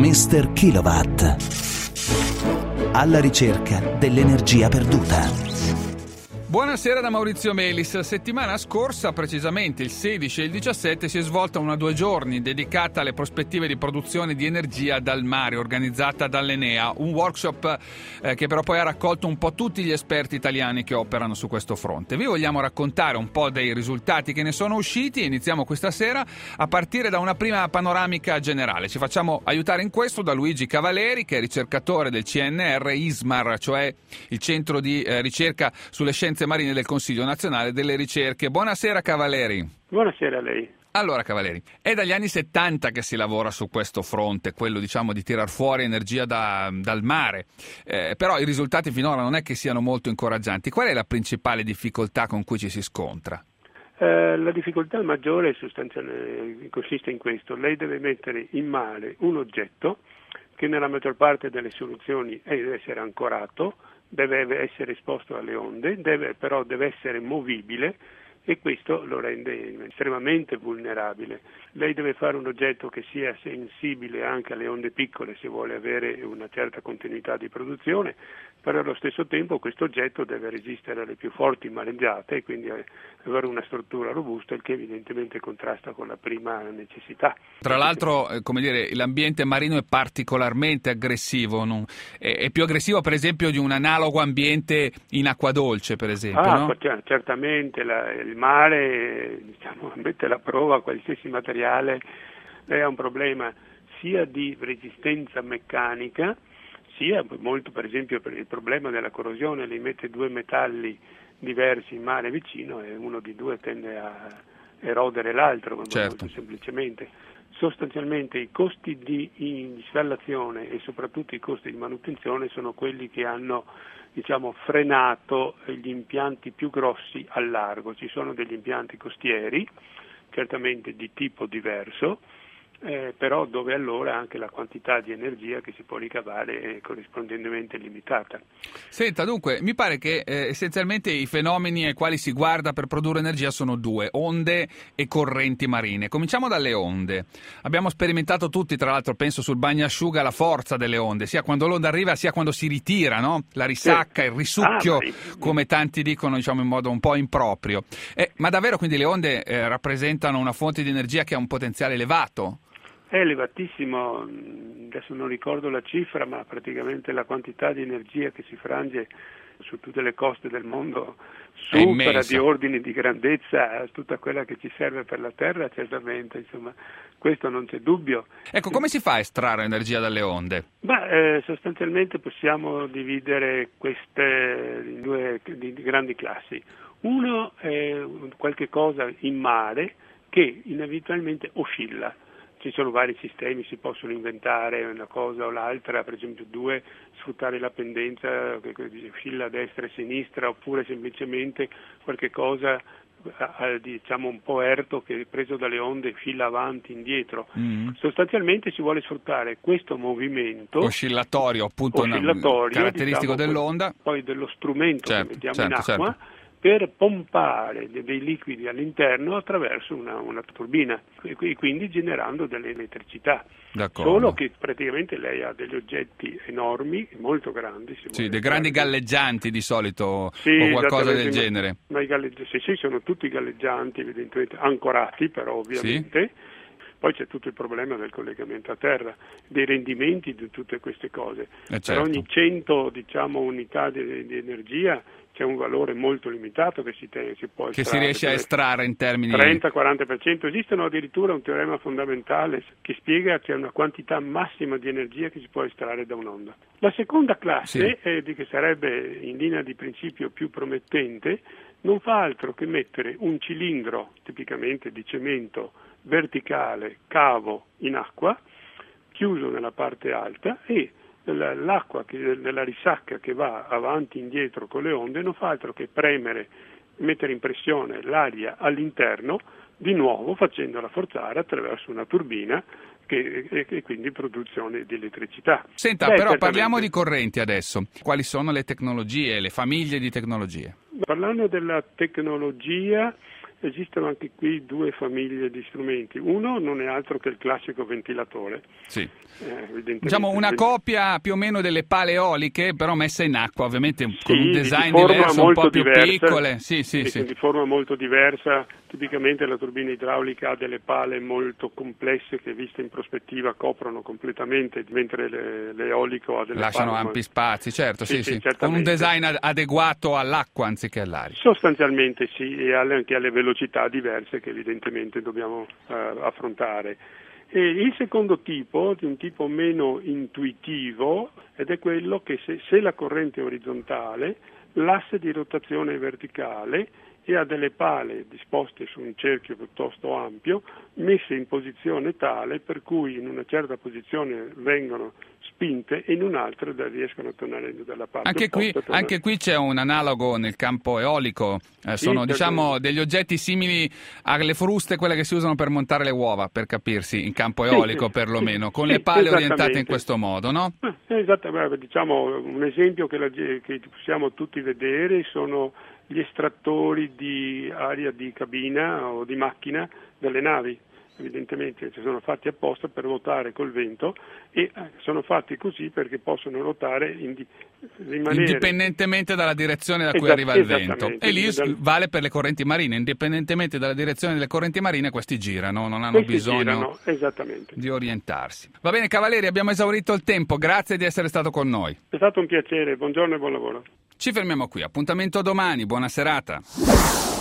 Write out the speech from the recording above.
Mr. Kilowatt. Alla ricerca dell'energia perduta. Buonasera da Maurizio Melis. Settimana scorsa, precisamente il 16 e il 17, si è svolta una 2 giorni dedicata alle prospettive di produzione di energia dal mare, organizzata dall'Enea, un workshop che però poi ha raccolto un po' tutti gli esperti italiani che operano su questo fronte. Vi vogliamo raccontare un po' dei risultati che ne sono usciti e iniziamo questa sera a partire da una prima panoramica generale. Ci facciamo aiutare in questo da Luigi Cavaleri, che è ricercatore del CNR ISMAR, cioè il centro di ricerca sulle scienze marine del Consiglio Nazionale delle Ricerche. Buonasera Cavaleri. Buonasera a lei. Allora Cavaleri, è dagli anni 70 che si lavora su questo fronte, quello diciamo di tirar fuori energia dal mare, però i risultati finora non è che siano molto incoraggianti. Qual è la principale difficoltà con cui ci si scontra? La difficoltà maggiore sostanzialmente consiste in questo: lei deve mettere in mare un oggetto che nella maggior parte delle soluzioni deve essere ancorato, deve essere esposto alle onde, però deve essere movibile, e questo lo rende estremamente vulnerabile. Lei deve fare un oggetto che sia sensibile anche alle onde piccole se vuole avere una certa continuità di produzione, però allo stesso tempo questo oggetto deve resistere alle più forti mareggiate e quindi avere una struttura robusta, il che evidentemente contrasta con la prima necessità. Tra l'altro, come dire, l'ambiente marino è particolarmente aggressivo, è più aggressivo per esempio di un analogo ambiente in acqua dolce, per esempio, no? Certamente il mare, mette alla prova qualsiasi materiale. Lei ha un problema sia di resistenza meccanica, sia molto, per esempio, per il problema della corrosione. Lei mette due metalli diversi in mare vicino e uno di due tende a erodere l'altro, certo. Molto semplicemente. Sostanzialmente i costi di installazione e soprattutto i costi di manutenzione sono quelli che hanno frenato gli impianti più grossi al largo. Ci sono degli impianti costieri, certamente di tipo diverso, però dove allora anche la quantità di energia che si può ricavare è corrispondentemente limitata. Senta, dunque, mi pare che essenzialmente i fenomeni ai quali si guarda per produrre energia sono due: onde e correnti marine. Cominciamo dalle onde. Abbiamo sperimentato tutti, tra l'altro penso sul bagnasciuga, la forza delle onde, sia quando l'onda arriva sia quando si ritira, no? La risacca, il risucchio, come tanti dicono in modo un po' improprio. Ma davvero quindi le onde rappresentano una fonte di energia che ha un potenziale elevato? È elevatissimo, adesso non ricordo la cifra, ma praticamente la quantità di energia che si frange su tutte le coste del mondo supera di ordini di grandezza tutta quella che ci serve per la Terra, certamente, questo non c'è dubbio. Ecco, come si fa a estrarre energia dalle onde? Sostanzialmente possiamo dividere queste in due grandi classi. Uno è qualche cosa in mare che inevitabilmente oscilla. Ci sono vari sistemi, si possono inventare una cosa o l'altra, per esempio sfruttare la pendenza che oscilla a destra e a sinistra, oppure semplicemente qualche cosa un po' erto che preso dalle onde fila avanti e indietro. Sostanzialmente si vuole sfruttare questo movimento oscillatorio, appunto, caratteristico dell'onda, poi dello strumento che mettiamo in acqua, per pompare dei liquidi all'interno attraverso una turbina e quindi generando dell'elettricità. D'accordo. Solo che praticamente lei ha degli oggetti enormi, molto grandi. Dei grandi galleggianti di solito, o qualcosa del genere. Ma sì, sono tutti galleggianti, evidentemente ancorati però ovviamente. Sì. Poi c'è tutto il problema del collegamento a terra, dei rendimenti di tutte queste cose. Certo. Per ogni 100 unità di energia c'è un valore molto limitato che si può estrarre. Che si riesce a estrarre in termini 30-40%. Esistono addirittura un teorema fondamentale che spiega che c'è una quantità massima di energia che si può estrarre da un'onda. La seconda classe, che sarebbe in linea di principio più promettente, non fa altro che mettere un cilindro tipicamente di cemento verticale, cavo in acqua, chiuso nella parte alta, e l'acqua nella risacca che va avanti e indietro con le onde non fa altro che mettere in pressione l'aria all'interno, di nuovo facendola forzare attraverso una turbina e quindi produzione di elettricità. Senta, però parliamo di correnti adesso. Quali sono le tecnologie, le famiglie di tecnologie? Parlando della tecnologia, esistono anche qui due famiglie di strumenti. Uno non è altro che il classico ventilatore. Sì. Diciamo una copia più o meno delle pale eoliche, però messa in acqua, ovviamente con un design diverso, un po' più piccole. Sì. Di forma molto diversa. Tipicamente la turbina idraulica ha delle pale molto complesse che viste in prospettiva coprono completamente, mentre l'eolico ha delle lasciano pale ampi spazi, certo, sì. Con un certamente. design adeguato all'acqua anziché all'aria. Sostanzialmente sì, e anche alle velocità diverse che evidentemente dobbiamo affrontare. E il secondo tipo, di un tipo meno intuitivo, ed è quello che se la corrente è orizzontale, l'asse di rotazione è verticale e ha delle pale disposte su un cerchio piuttosto ampio, messe in posizione tale per cui in una certa posizione vengono spinte e in un'altra riescono a tornare dalla parte opposta. Anche qui c'è un analogo nel campo eolico, sono diciamo degli oggetti simili alle fruste, quelle che si usano per montare le uova, per capirsi, in campo eolico perlomeno, con le pale orientate in questo modo, no? Esattamente, diciamo un esempio che possiamo tutti vedere sono gli estrattori di aria di cabina o di macchina delle navi. Evidentemente sono fatti apposta per ruotare col vento e sono fatti così perché possono ruotare indipendentemente dalla direzione da cui arriva il vento. E lì vale per le correnti marine, indipendentemente dalla direzione delle correnti marine questi girano, non hanno bisogno di orientarsi. Va bene Cavaleri, abbiamo esaurito il tempo, grazie di essere stato con noi. È stato un piacere, buongiorno e buon lavoro. Ci fermiamo qui, appuntamento domani, buona serata.